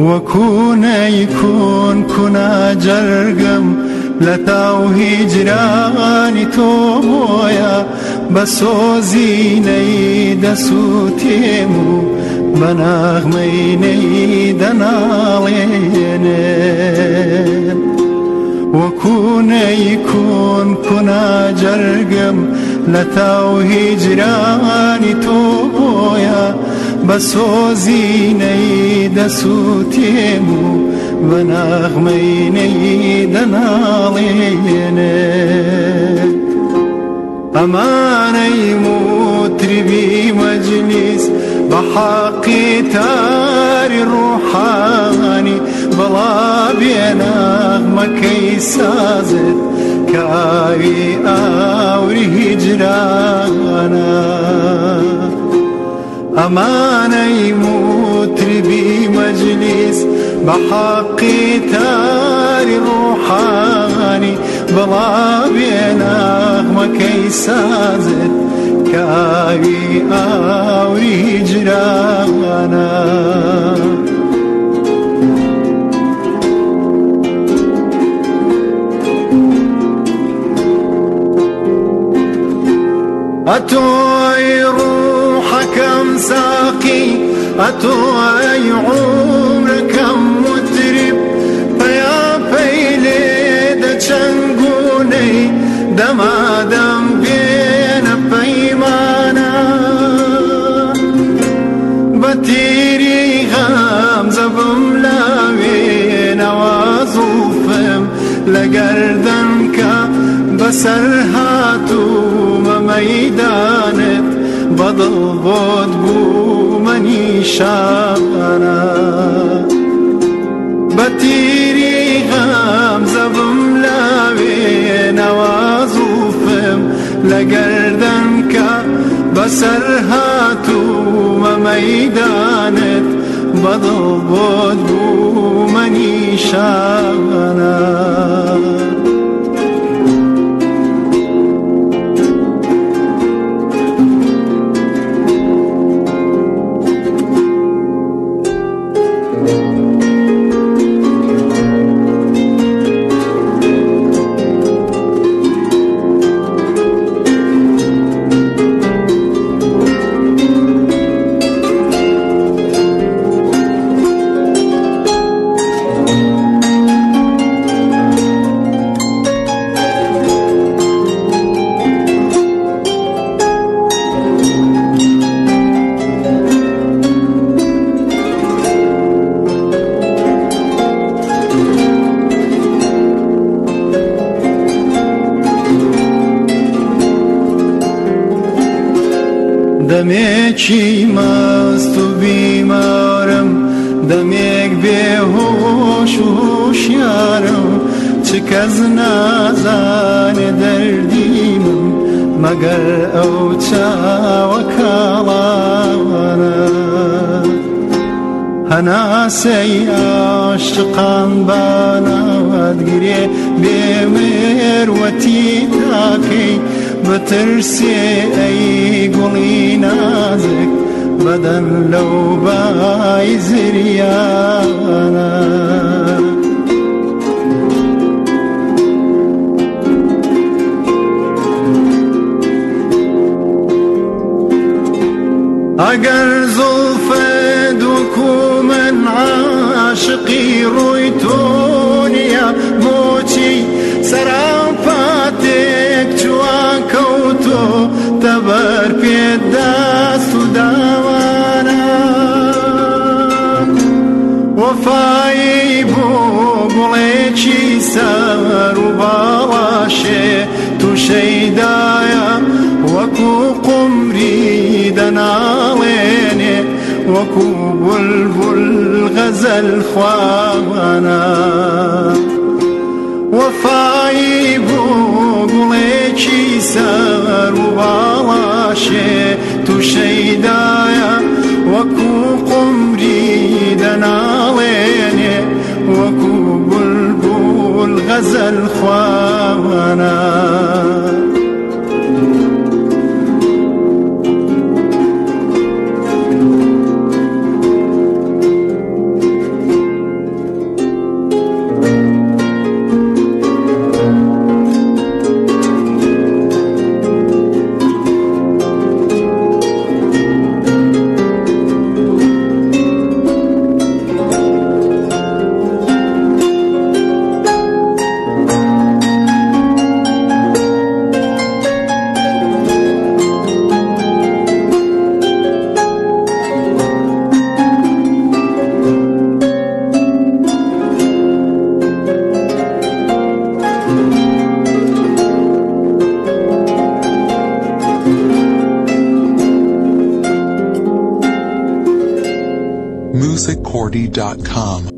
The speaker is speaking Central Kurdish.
وەکوونە یکون کونا جەرگم لە تاو هیجرانی تۆ بۆیە بە سۆزینەی دەسووتێم و بە ناغمەینەی دەناڵێنێن وەکوونە یکون کونا جەرگم لە تاو هیجرانی تۆ بۆیە بە سۆزینەی دەسووتێم و بە ناغمەینەی دەناڵێنێن ئەمانەی موتربی مەجلیس بە حەقی تاری ڕوحانی بەڵا بێ ناغمەکەی سازت کە ئاوی ئاوری هیجرانە ئەمانەی موتربی مەجلیس بە حەقی تاری ڕوحانی بەڵا بێ ناغمەکەی سازت کە ئاوی ئاوری هیجرانە ئەتۆی ڕوحەکەم ساقی ئەتۆی عومرەکەم مترب پەیاپەی لێ دەچەنگونەی دەمادەم بێنە پەیمانە بە تیری غەمزە بم لاوێنەوە زوڵفم لە گەردەن کە بەسەر هاتوومە مەیدانت بەدڵ بۆت بوومە نیشانە بە تیری غەمزە بم لاوێنەوە زوڵفم لە گەردەن کە بەسەر هاتوومە مەیدانت بەدڵ بۆت بوومە نیشانە دەمێکی مەست و بیمارم دەمێک بێهۆش و هوشیارم چ کەس نازانێ دەردی من مەگەر ئەو چاوە کاڵانە هەناسەی عاشقان بانەوەتگرێ بێمێروەتی تاکەی بترسێ ئەی گوڵی نازک بەدەن لەو بای زریانە ئەگەر زوڵفت وەکو من عاشقی ڕووی تۆ نییە بۆچی سەراپاتێک چوە کەوتۆ تەبەر پێت دەست و داوانە وەفایی بۆ گوڵێکی سەر و باڵاشێ تووشەیدایە وەکو قومری دەناڵێنێ وەکو بولبول غەزەل خوانە وەفایی بۆ گوڵێکی سەر و باڵاشێ تووشەیدایە وەکو قومری دەناڵێنێ وەکو بولبول غەزەل خوانە Shorty.com.